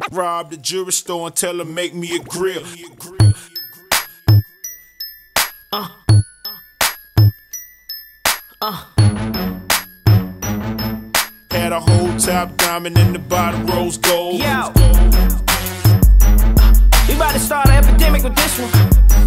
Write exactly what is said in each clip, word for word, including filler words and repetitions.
Rob the jewelry store and tell her make me a grill. Uh. Uh. Had a whole top diamond in the bottom rose gold. Yo. We about to start an epidemic with this one.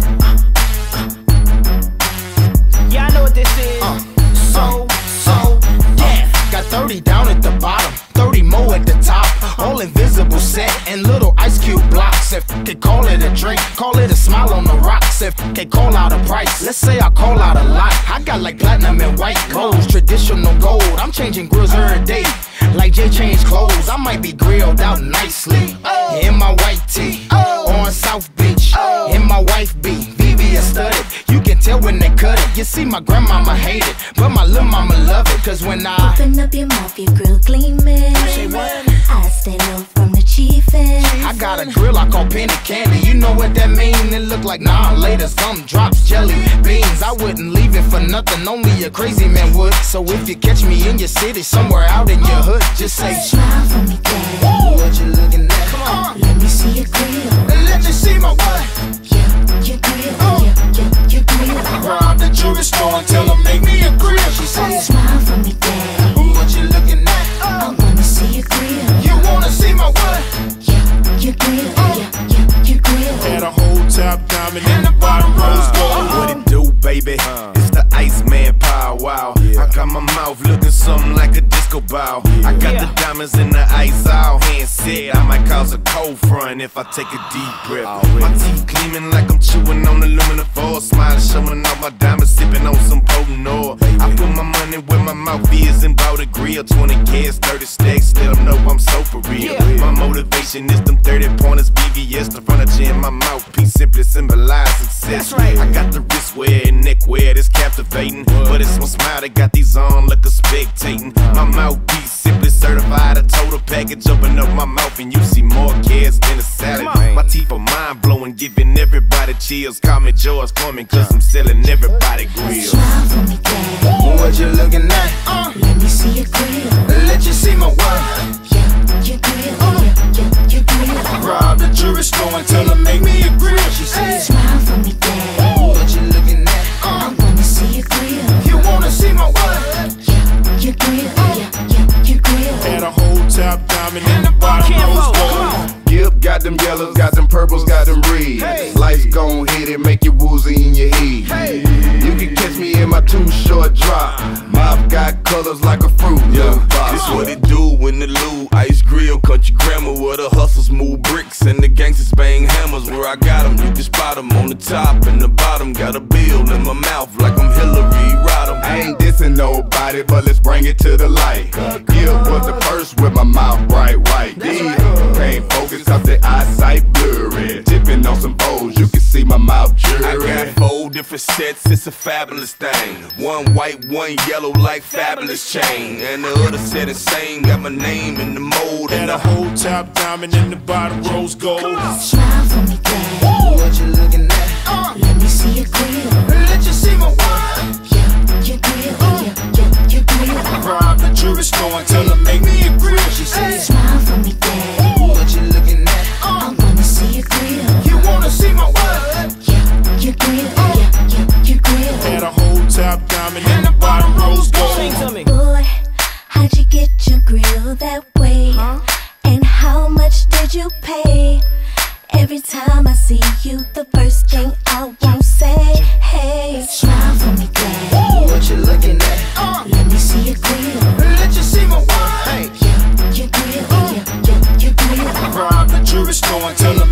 Yeah, I know what this is. Uh, so, uh, so, yeah. Got thirty down at the bottom, thirty more at the top. All invisible set and little ice cube blocks. If they call it a drink, call it a smile on the rocks. If they call out a price, let's say I call out a lot. I got like platinum and white clothes, traditional gold. I'm changing grills every day, like Jay changed clothes. I might be grilled out nicely in my white tee on South Beach, in my wife be V V S studded. You can tell when they cut it. You see, my grandmama hate it, but my little mama love it. Cause when I open up your mouth, your grill gleaming. Say what? I stay low from the chiefin'. I got a grill I call penny candy. You know what that mean? It look like nah later, some drops, jelly beans. I wouldn't leave it for nothing, only a crazy man would. So if you catch me in your city, somewhere out in your hood, just say smile for me, daddy. What you looking at? Come on, let me see your grill. let me see my what? Yeah, your grill. Uh. Yeah, yeah, your grill. Rob the jewelry store and tell her make me a grill. She said smile for me, daddy. What you looking at? I wanna see your grill. You wanna see my what? Yeah, your grill. Yeah, yeah, your grill. Had a whole top diamond in the bottom rose gold. What it do, baby? It's the Iceman Power Wow. I got my mouth looking something like a disco ball. I got the diamonds in the ice all hand said. I might cause a cold front if I take a deep breath. My teeth gleaming like I'm chewing on aluminum foil. Smiling, showing off my diamonds, sipping on some potent oil. I put my money where my mouth is and bought a grill. Twenty kids, thirty stacks, let them know I'm so for real. My motivation is them thirty pointers, B V S, the furniture in my mouthpiece simply symbolize success. I got the wristwear and neckwear that's captivating, but it's my smile that got these on like a spectating. My mouthpiece simply certified, a total package. Open up my mouth and you see more kids than a salad. My teeth are mind blowing, giving everybody chills. Call me George Foreman, cause I'm selling everybody grills. Smile for me, daddy. What you looking at? Uh, let me see your grill. let you see my what? Yeah, your grill. Yeah, yeah, your grill. Rob the jewelry store and tell her make me a grill. She said smile for me, daddy. What you looking at? Uh, I wanna see your grill. you wanna see my what? Yeah, your grill. Yeah, yeah, your grill. Had a whole top diamond in the bottom rose gold. Yep, got them yellows, got them purples, got them reds. Hey. Life's gon' hit it, make you woozy in your head. Hey. You can catch me in my too short drop. Mouth got colors like a fruit. Yeah, box. this what it do when the Lou Ice Grill, country grammar, where the hustlers move bricks and the gangsters bang hammers. Where I got them, you can spot them on the top and the bottom. Got a bill in my mouth like I'm Hillary Rodham. I ain't dissing nobody, but let's bring it to the light. Gil was the first with my mouth bright white. These can't focus cause the eyesight blurry. Tipping on some O's, you can see my mouth jury. I got four different sets, it's a fabulous thing. One white, one yellow like fabulous chain. And the other set insane, got my name in the mold. Had And a the whole top diamond in the bottom rose gold. Smile for me, daddy. What you looking at? Uh, Let me see your grill. let you see my what? Yeah, your grill. Yeah, yeah, your grill. Rob the jewelry store and tell her make me a grill. She said Smile for me, daddy. what you looking at? I wanna see your grill. You wanna see my what? Yeah, your grill. Yeah, yeah, your grill. Had a whole top diamond in the bottom rose sing gold. to me. Boy, how'd you get your grill that way? Huh? And how much did you pay? Every time I see you, the first thing I won't say, hey, smile for me, daddy. What you looking at? Uh, Let me see your grill. let you see my what? Yeah, your grill. Yeah, yeah, your grill. Rob the jewelry store and tell her